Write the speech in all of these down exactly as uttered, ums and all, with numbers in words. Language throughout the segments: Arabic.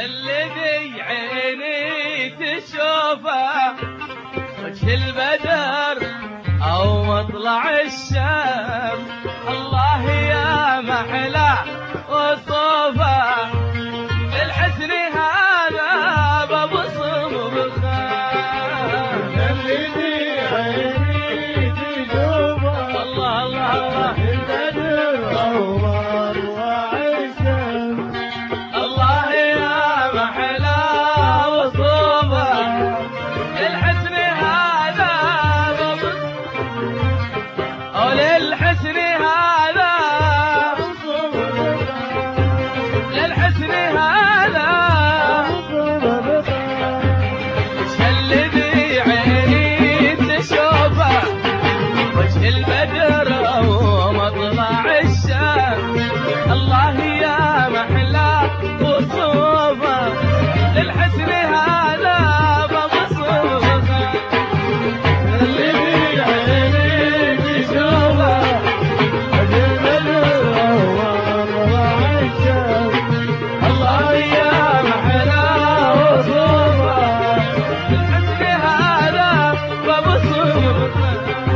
الذي عيني تشوفه وجه البدر أو مطلع الشمس. الله يا محلى وصوفه للحسن هذا ببصم بخان الذي عيني تشوفه الله الله البدر أو مطلع الشمس. الله يا محلى وصوفه للحسن هذا أو للحسن هذا للحسن هذا وجه الذي عيني تشوفه وجه البدر أو مطلع الشمس. الله يا محلى وصوفه للحسن هذا ببصوفه الذي عيني تشوفه وجه البدر أو مطلع الشمس. الله يا محلى وصوفه للحسن هذا ببصوفه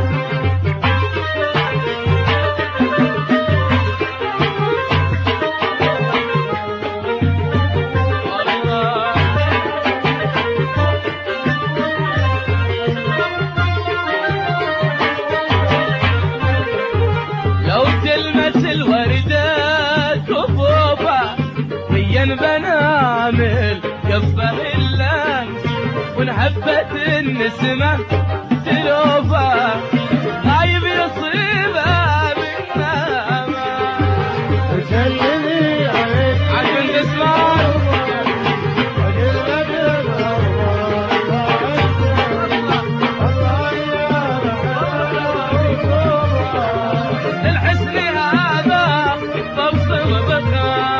لو تلمس الوردة كفوفه بين بنامل كفه اللمس ونحبة النسمة تلوفه غايب يصيبه بالنامة. وجه الذي عيني عشان تسمع وجه البدر أو مطلع الشمس. الله يا محلى وصوفه للحسن هذا ببصم بخان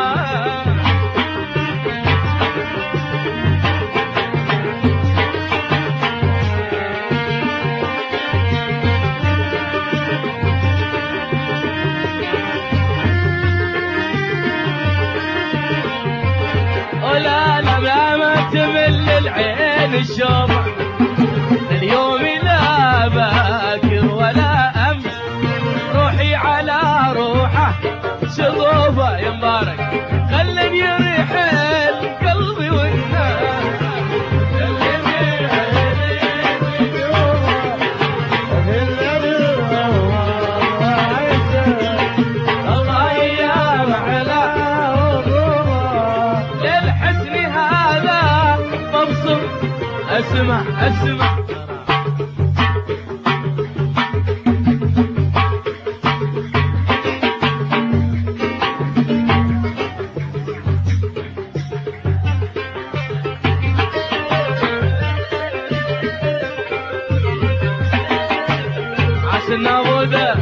ولا لا لا ما تمل العين الشوفة اليوم لا باكر ولا أمس. روحي على روحه شغوفة يا مبارك خلني يريح القلب والناس. الذي عيني تشوفه وجه البدر أو مطلع الشمس. الله يا محلى وصوفه للحسن هذا مبسوط. اسمع اسمع عشان ابوذا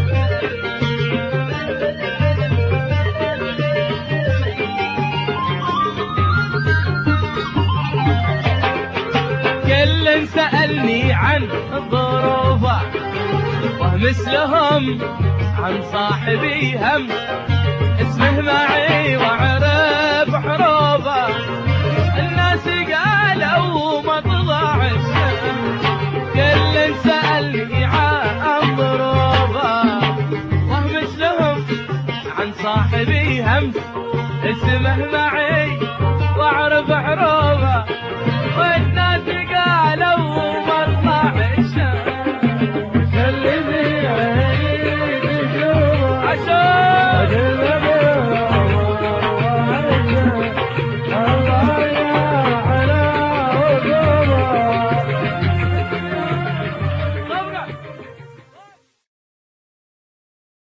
كل سألني عن ظروفه ومثلهم عن صاحبي هم اسمه معي واعرف حروفه. الناس قالوا مطلع الشمس كل سألني عن ظروفه ومثلهم عن صاحبي هم اسمه معي واعرف حروفه.